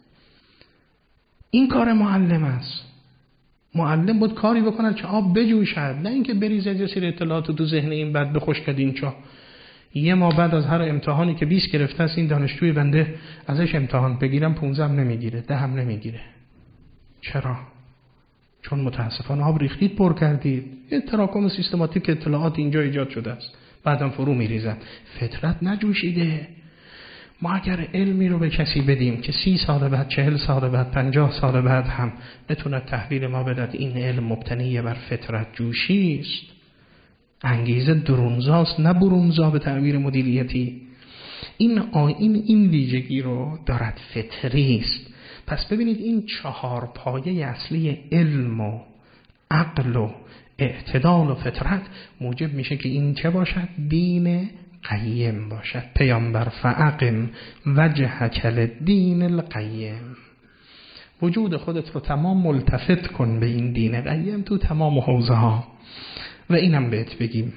این کار معلم است. معلم بود کاری بکند که آب بجوشد، نه اینکه بریزد یه سری اطلاعات تو ذهن این بعد بخشکد این چاه. یه ماه بعد از هر امتحانی که بیست گرفته است این دانشجوی بنده ازش امتحان بگیرم پونزده هم نمیگیره، ده هم نمیگیره. چرا؟ چون متاسفانه آب ریختید پر کردید. یه تراکم سیستماتیک اطلاعات اینجا ایجاد شده است، بعدم فرو میریزن. فطرت نجوشیده. ما اگر علمی رو به کسی بدیم که سی سال بعد، چهل سال بعد، پنجاه سال بعد هم بتونه تحویل ما بدهد این علم مبتنی بر فطرت جوشی است، انگیزه درونزاست نه برونزا به تعبیر مدیریتی. این آیین این ویژگی رو دارد، فطری است. پس ببینید این چهار پایه اصلی علم و عقل و اعتدال و فطرت موجب میشه که این چه باشد؟ دین قیم باشد. پیامبر فاقم وجهک للدین القیم، وجود خودت رو تمام ملتفت کن به این دین قیم تو تمام حوزه ها. و اینم بهت بگیم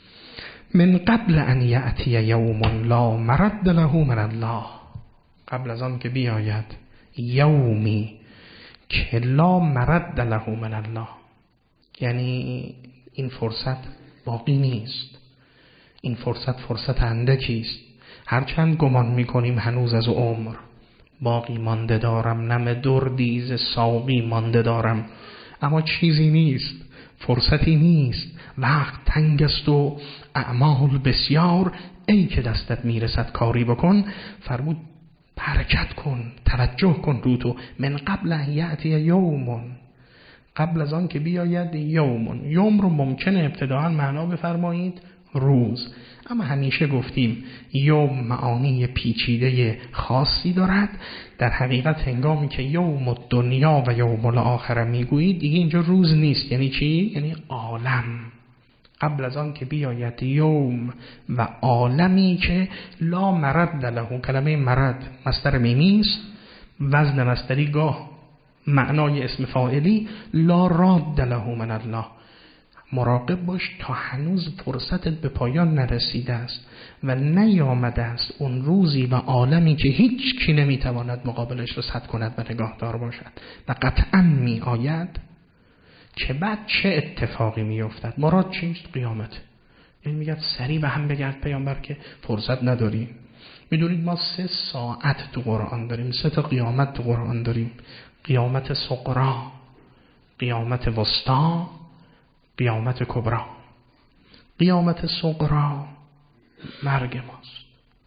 من قبل ان یأتی یوم لا مرد له من الله، قبل از آن که بیاید یومی که لا مرد له من الله، یعنی این فرصت باقی نیست، این فرصت فرصت اندکی است. هرچند گمان میکنیم هنوز از عمر باقی مانده دارم، نم دردیز ساقی مانده دارم، اما چیزی نیست، فرصتی نیست. وقت تنگ است و اعمال بسیار، ای که دستت میرسد کاری بکن. فرمود حرکت کن، توجه کن رو تو. من قبل ان یأتی یوم، قبل از آن که بیاید یوم. یوم رو ممکنه ابتداعا معنا بفرمایید روز، اما همیشه گفتیم یوم معانی پیچیده خاصی دارد. در حقیقت هنگامی که یوم الدنیا و یوم الاخره میگویید دیگه اینجا روز نیست. یعنی چی؟ یعنی عالم. قبل از آن که بیاید یوم و عالمی که لا مرد له، کلمه مرد مصدر میمی است، وزن مصدری گاه معنای اسم فاعلی، لا راد له من الله. مراقب باش تا هنوز فرصتت به پایان نرسیده است و نیامده است اون روزی و عالمی که هیچ کی نمیتواند مقابلش رو سد کند و نگاهدار باشد. و قطعا می آید که بعد چه اتفاقی می افتد. مراد چیست؟ قیامت. این میگه سریع به هم بگرد پیامبر که فرصت نداریم. میدونید ما سه ساعت تو قرآن داریم، سه تا قیامت تو قرآن داریم: قیامت صغری، قیامت وسطی، قیامت کبری. قیامت صغری مرگ ماست.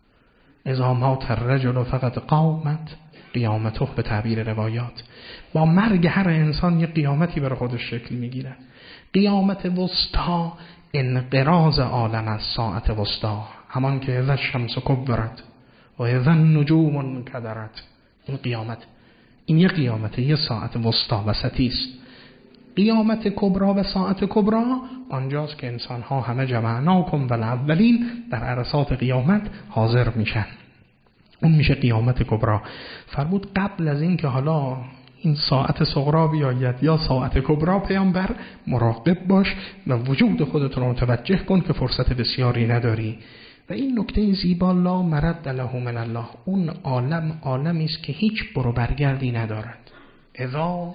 اذا مات الرجل فقد قامت قیامته، به تعبیر روایات. با مرگ هر انسان یه قیامتی برای خودش شکل میگیره. قیامت وسطی انقراض عالم از ساعت وسطی، همان که اذا الشمس کبرت و اذا النجوم انکدرت. این قیامت، این یه قیامته، یه ساعت وسطی وسطی است. قیامت کبرا و ساعت کبرا آنجاست که انسان ها همه جمعناکم والاولین در عرصات قیامت حاضر میشن. اون میشه قیامت کبرا. فرمود قبل از این که حالا این ساعت صغرا بیاید یا ساعت کبرا، پیامبر مراقب باش و وجود خودت رو متوجه کن که فرصت بسیاری نداری. و این نکته زیبا، لا مرد له من الله، اون عالم عالمی است که هیچ برو برگردی ندارد. اذا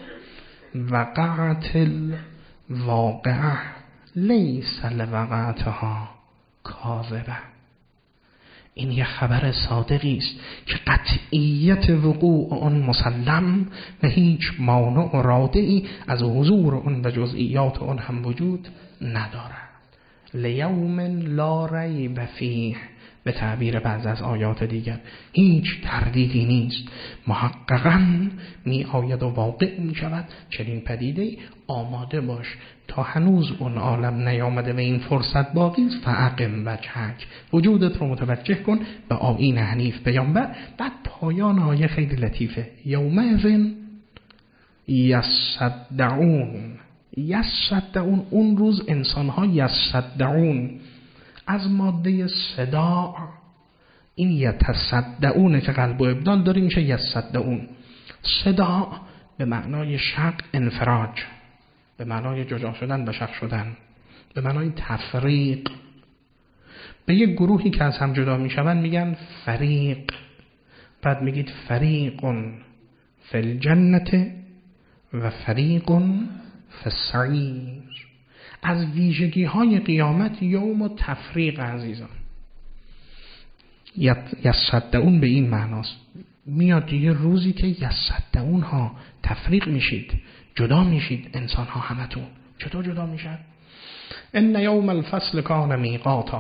وقعت الواقعه لیس لوقعتها کاذبه. این یه خبر صادقی است که قطعیت وقوع آن مسلم و هیچ مانع و رادعی از حضور آن و جزئیات آن هم وجود ندارد. لیوم لا ریب فیه، به تعبیر بعض از آیات دیگر هیچ تردیدی نیست، محققاً می آید و واقع می شود چنین پدیده. آماده باش تا هنوز اون عالم نیامده و این فرصت باقی است. فاقم وجهک، وجودت رو متوجه کن به آیین حنیف پیامبر. بعد پایان آیه خیلی لطیفه، یومئذ یصدعون. یصدعون، اون روز انسان‌ها یصدعون از ماده صداع، این یتصدعونه که قلب و ابدال داری میشه یصدعون. صداع به معنای شق، انفراج، به معنای جدا شدن و شق شدن، به معنای تفریق. به یک گروهی که از هم جدا میشون میگن فریق. بعد میگید فریقون فی الجنت و فریقون فی السعیر. از ویژگی های قیامت یوم و تفریق عزیزان. یصدعون به این معناست، میاد یه روزی که یصدعون ها تفریق میشید، جدا میشید، انسان ها همتون چطور جدا میشن؟ ان یوم الفصل کان میقاتا،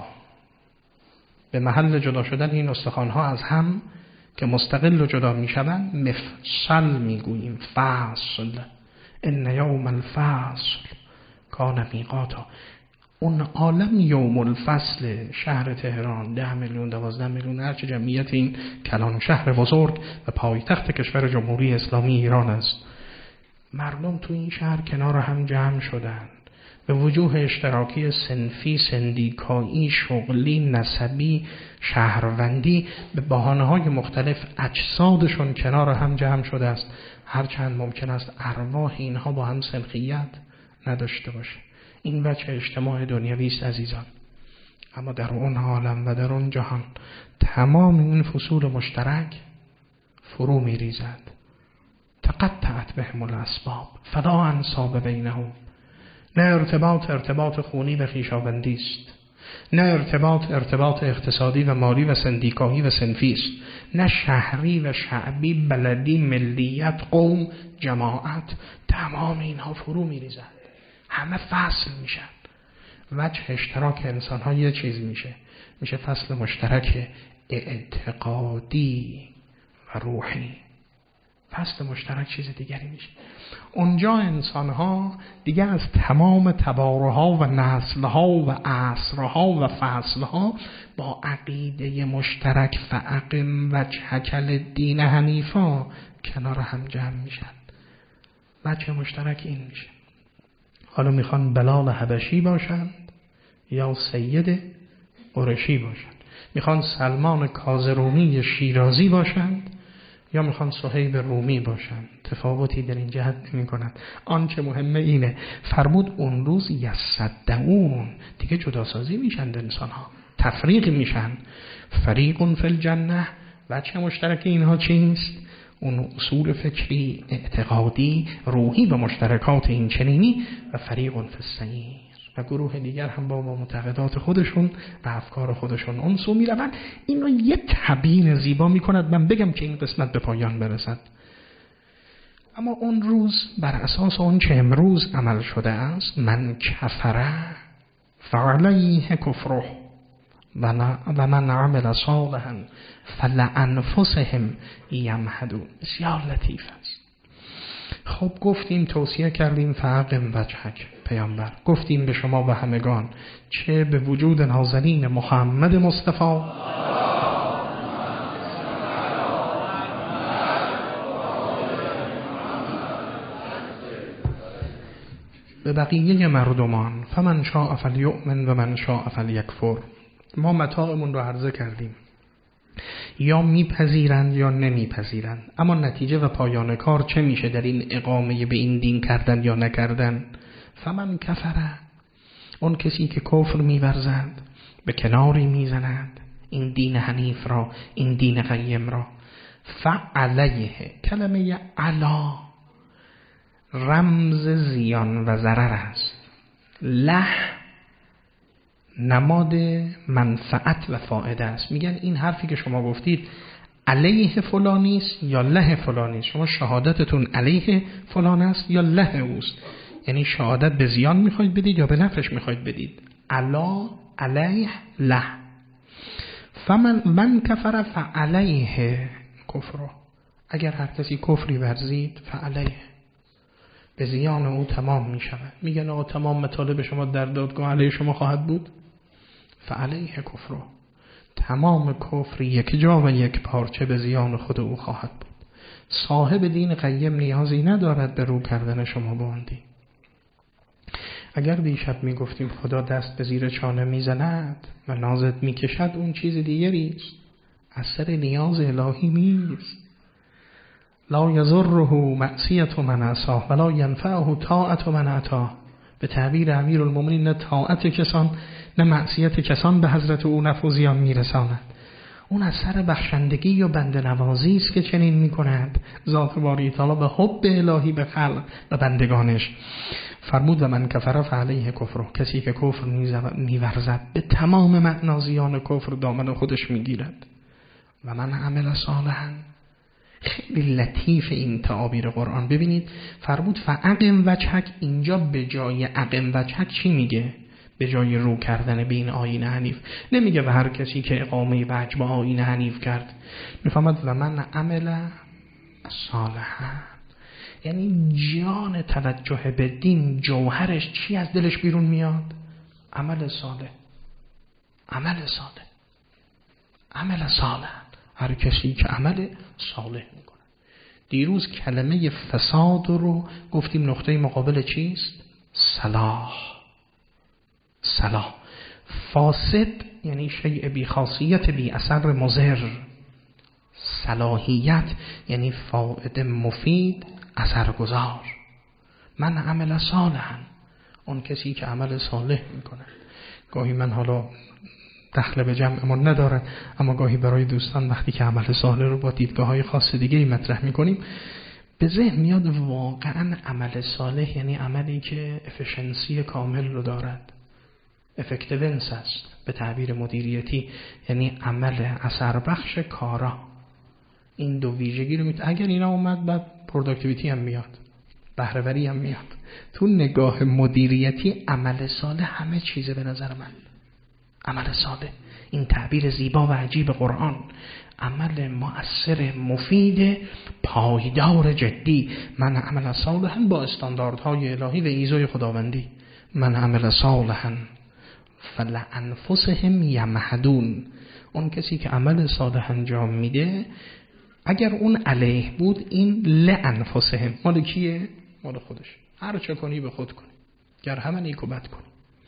به محل جدا شدن این استخوان ها از هم که مستقل و جدا میشوند مفصل میگوییم، فصل. ان یوم الفصل کان میقاتا، اون عالم یوم الفصل شهر تهران ده میلیون دوازده میلیون هرچه جمعیت این کلان شهر بزرگ و پایتخت کشور جمهوری اسلامی ایران است، مردم تو این شهر کنار هم جمع شدن به وجوه اشتراکی صنفی، سندیکایی، شغلی، نسبی، شهروندی، به بهانه‌های مختلف اجسادشون کنار هم جمع شده است، هرچند ممکن است ارواح اینها با هم سنخیت نداشته باشه. این بچه اجتماع دنیوی است عزیزان، اما در اون عالم و در اون جهان تمام این فصول مشترک فرو می ریزد. تقطعت بهم الاسباب فلا انساب بینهم، نه ارتباط ارتباط خونی و خویشاوندی است، نه ارتباط ارتباط اقتصادی و مالی و سندیکایی و صنفی است، نه شهری و شعبی، بلدی، ملیت، قوم، جماعت، تمام اینها فرو می ریزند، همه فصل میشن. وجه اشتراک انسان ها یه چیز میشه، میشه فصل مشترک اعتقادی و روحی. فصل مشترک چیز دیگری میشه. اونجا انسان ها دیگه از تمام تبارها و نسلها و عصرها و فصلها با عقیده مشترک فاقم وجهک للدین حنیفا کنار هم جمع میشن. وجه مشترک این میشه. حالا میخوان بلال حبشی باشند یا سید قرشی باشند، میخوان سلمان کازرومی شیرازی باشند یا میخوان صهیب رومی باشند، تفاوتی در این جهت نمی کنند. آنچه مهمه اینه، فرمود اون روز یصدعون، دیگه جداسازی میشن انسان ها، تفریق میشن. فریق فی الجنه، وجه مشترک اینها چیست؟ اون اصول فکری، اعتقادی، روحی و مشترکات این چنینی. و فریق فی السعیر، و گروه دیگر هم با معتقدات خودشون و افکار خودشون اون سو میروند. اینو یه تبیین زیبا میکند، من بگم که این قسمت به پایان برسد. اما اون روز بر اساس اون چه امروز عمل شده است، من کفره فعلیه کفره و من عمل صالحا فلانفسهم یمهدون. بسیار لطیف است. خب گفتیم، توصیه کردیم فاقم وجهک پیامبر، گفتیم به شما و همگان، چه به وجود نازنین محمد مصطفی به بقیه مردمان فمن شاء فلیؤمن و من شاء فلیکفر. ما متاعمون رو عرضه کردیم، یا میپذیرند یا نمیپذیرند، اما نتیجه و پایان کار چه میشه در این اقامه به این دین کردن یا نکردن؟ فمن کفره، اون کسی که کفر میورزد، به کناری میزند این دین حنیف را، این دین قیم را، فعلیه، کلمه علا رمز زیان و ضرر است، له نماد منفعت و فایده است. میگن این حرفی که شما گفتید علیه فلانی است یا له فلانی است، شما شهادتتون علیه فلان است یا له اوست، یعنی شهادت به زیان میخواید بدید یا به نفعش میخواید بدید. علا، علیه، له. فمن من کفر فعلیه کفر، اگر هر کسی کفری ورزید فعلیه، به زیان او تمام میشود. میگن آقا تمام مطالب شما در دادگاه علیه شما خواهد بود، فعلیه کفر، تمام کفر یک جا و یک پارچه به زیان خود او خواهد بود. صاحب دین قیم نیازی ندارد به رو کردن شما باندی. اگر دیشب میگفتیم خدا دست به زیر چانه میزند و نازت میکشد، اون چیز دیگری است، اثر نیاز الهی نیست. لا یضره معصیت من عصاه ولا ینفعه طاعت من عطاه. به تعبیر امیرالمومنین، نه طاعت کسان نه معصیت کسان به حضرت او نفع و زیان میرساند. اون اثر بخشندگی و بنده نوازی است که چنین میکند ذات باری تعالی به حب الهی به خلق و بندگانش. فرمود و من کفر فعلیه کفر، کسی که کفر میورزد به تمام معنی زیان کفر دامن خودش میگیرد. و من عمل صالحا. خیلی لطیف این تعابیر قرآن. ببینید فرمود فاقم وجهک، اینجا به جای اقم وجهک چی میگه؟ به جای رو کردن به این آیین حنیف نمیگه و هر کسی که اقامه وجه با آیین حنیف کرد. میفهمد و من عمل صالحا، یعنی جان توجه به دین جوهرش چی از دلش بیرون میاد؟ عمل صالح. عمل صالح عمل صالح هر کسی که عمل صالح میکنه. دیروز کلمه فساد رو گفتیم نقطه مقابل چیست؟ صلاح. صلاح. فاسد یعنی شیء بی خاصیت بی اثر مضر. صلاحیت یعنی فائده مفید اثرگذار. من عمل صالحا، اون کسی که عمل صالح میکنه. گاهی من حالا دخل به جمعمون نداره، اما گاهی برای دوستان وقتی که عمل صالح رو با دیدگاه‌های خاص دیگه‌ای مطرح می‌کنیم به ذهن میاد واقعاً عمل صالح یعنی عملی که افیشنسی کامل رو دارد، افکتیونس است به تعبیر مدیریتی، یعنی عمل اثر بخش کارا. این دو ویژگی رو میت اگر اینا اومد بعد پروداکتیویتی هم میاد، بهره‌وری هم میاد. تو نگاه مدیریتی عمل صالح همه چیزه به نظر من. عمل صالح، این تعبیر زیبا و عجیب قرآن، عمل مؤثر مفید پایدار جدی. من عمل صالحا با استانداردهای الهی و ایزوی خداوندی. من عمل صالحا فلانفسهم یمهدون. اون کسی که عمل صالح انجام میده اگر اون علیه بود این لانفسهم مال کیه؟ مال خودش. هر چه کنی به خود کنی، گر همه نیک و بد کنی.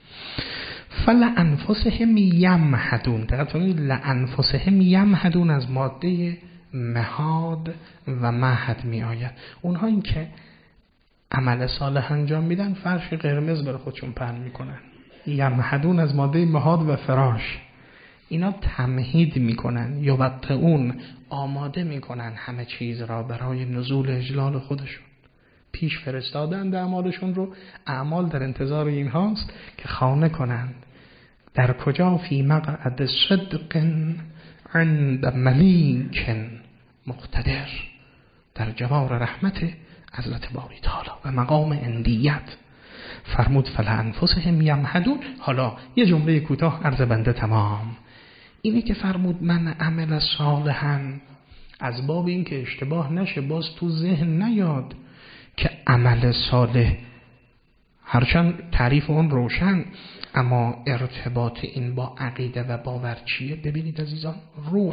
فلانفسهم یمهدون. دقیقا فرمود لانفسهم یمهدون از ماده مهاد و مهد می آید. اونها این که عمل صالح انجام میدن فرش قرمز برای خودشون پهن میکنن. یمهدون از ماده مهاد و فراش. اینا تمهید میکنن یا وقت اون آماده میکنن همه چیز را برای نزول اجلال خودشون. پیش فرستادن اعمالشون رو. اعمال در انتظار این هاست که خانه کنند. در کجا؟ فی مقعد صدق عند ملیک مقتدر. در جوار رحمت حضرت باری تعالی و مقام اندیت. فرمود فلانفسهم یمهدون. حالا یه جمله کوتاه عرض بنده تمام. اینه که فرمود من عمل صالحا، از باب این که اشتباه نشه باز تو ذهن نیاد که عمل صالح هرچند تعریف اون روشن، اما ارتباط این با عقیده و باور چیه؟ ببینید عزیزان، روح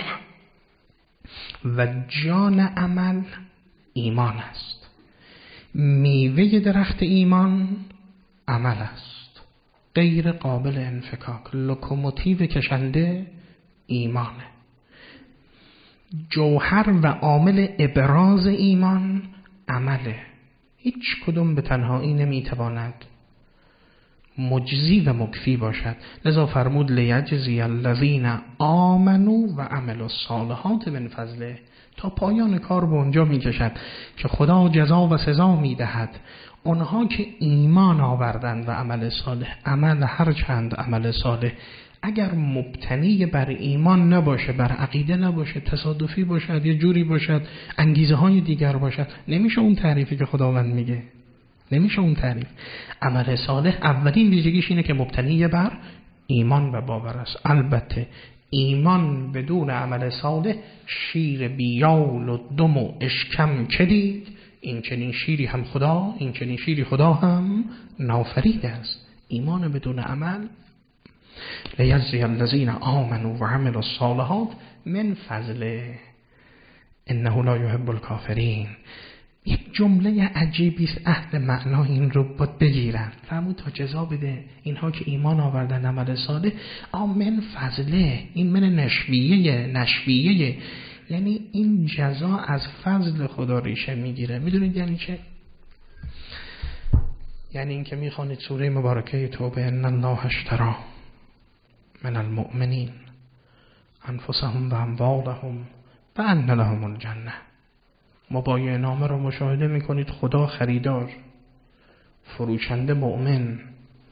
و جان عمل ایمان است. میوه درخت ایمان عمل است، غیر قابل انفکاک. لوکوموتیو کشنده ایمانه. جوهر و عامل ابراز ایمان عمله. هیچ کدوم به تنهایی نمیتواند مجزی و مکفی باشد. لذا فرمود لیجزی الذین آمنوا و عملوا الصالحات من فضله. تا پایان کار به اونجا میکشد که خدا جزا و سزا میدهد اونها که ایمان آوردند و عمل صالح. عمل هر چند عمل صالح اگر مبتنی بر ایمان نباشه، بر عقیده نباشه، تصادفی باشد، یه جوری باشد، انگیزه های دیگر باشد، نمیشه اون تعریفی که خداوند میگه. نمیشه اون تعریف. عمل صالح اولین ویژگیش اینه که مبتنی بر ایمان و باور است. البته ایمان بدون عمل صالح شیر بیال و دم و اشکم چدید. این چنین شیری هم خدا، این چنین شیری خدا هم نافرید است. ایمان بدون عمل. لیجزی الذین آمنوا و عملوا الصالحات من فضله انه لا یحب الکافرین. یک جمله عجیبی است. اهل معنا این رو باید بگیرن. فرمود تا جزا بده اینها که ایمان آوردن عمل صالح. آمن فضله، این من نشویه نشویه یعنی این جزا از فضل خدا ریشه میگیره. میدونید یعنی چه؟ یعنی این که میخوانید سوره مبارکه توبه ان الله اشتری من المؤمنین انفسهم و اموالهم و ان لهم الجنه. مبایعه نامه رو مشاهده میکنید. خدا خریدار، فروشنده مؤمن.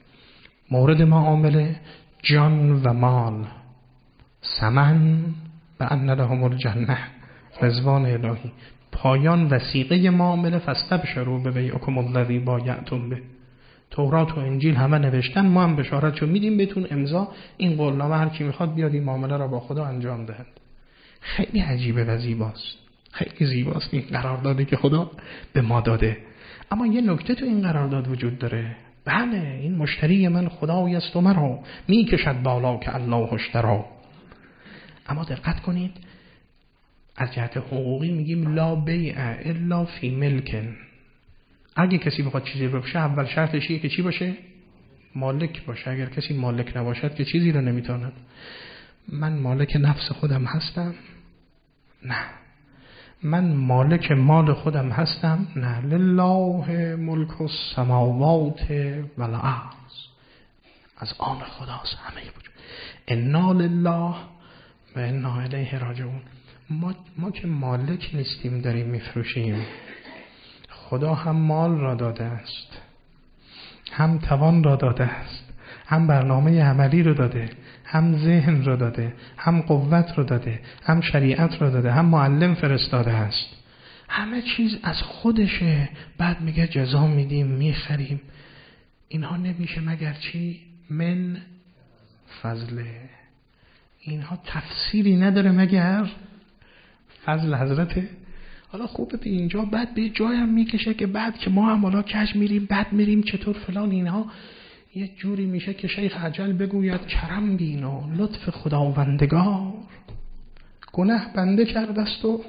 مورد معامله جان و مال، ثمن و ان لهم الجنه، رضوان الهی. پایان وثیقه معامله فاستبشروا ببیعکم الذی بایعتم به. تورات و انجیل همه نوشتن، ما هم بشارتشو میدیم بهتون، امضا این قولنامه هر کی میخواد بیاد این معامله را با خدا انجام دهد. خیلی عجیبه و زیباست، خیلی زیباست این قراردادی که خدا به ما داده. اما یه نکته تو این قرارداد وجود داره. بله این مشتری من خدای است و مرا میکشد بالا که الله اشترا. اما دقت کنید از جهت حقوقی میگیم لا بیع الا فی ملکن. اگه کسی بخواد چیزی رو بفروشه اول شرطش اینه که چی باشه؟ مالک باشه. اگر کسی مالک نباشد که چیزی رو نمیتواند. من مالک نفس خودم هستم؟ نه. من مالک مال خودم هستم؟ نه. لله ملک السماوات و الارض، از آن خداست همه وجود. انا لله و انا الیه راجعون. ما ما که مالک نیستیم داریم میفروشیم. خدا هم مال را داده است، هم توان را داده است، هم برنامه عملی رو داده، هم ذهن رو داده، هم قوت رو داده، هم شریعت رو داده، هم معلم فرستاده است. همه چیز از خودشه. بعد میگه جزا میدیم میخریم. اینها نمیشه مگر چی؟ من فضله. اینها تفسیری نداره مگر فضل حضرته. حالا خوبه به اینجا، بعد به جای هم میکشه که بعد که ما هم حالا کج میریم، بعد میریم چطور فلان، اینها یه جوری میشه که شیخ عجل بگوید کرم بین و لطف خداوندگار گناه بنده کرده است و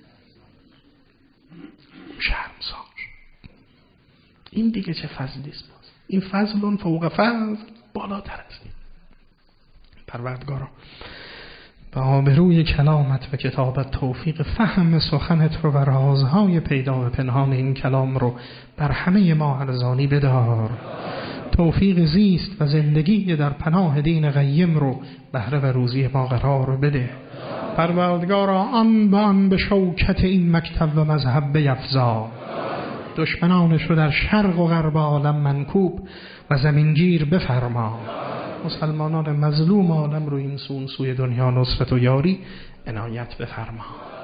شرمسار. این دیگه چه فضلی است؟ باز این فضلون فوق فضل، بالاتر است. پروردگارا به آبروی کلامت و کتابت توفیق فهم سخنت رو و رازهای پیدا و پنهان این کلام رو بر همه ما ارزانی بدار. توفیق زیست و زندگی در پناه دین قیم رو بهره و روزی ما قرار بده. پروردگارا آن با آن به شوکت این مکتب و مذهب بیفزا. دشمنانش رو در شرق و غرب عالم منکوب و زمینگیر بفرما. مسلمانان مظلوم عالم رو این سون سوی دنیا نصرت و یاری عنایت بفرما.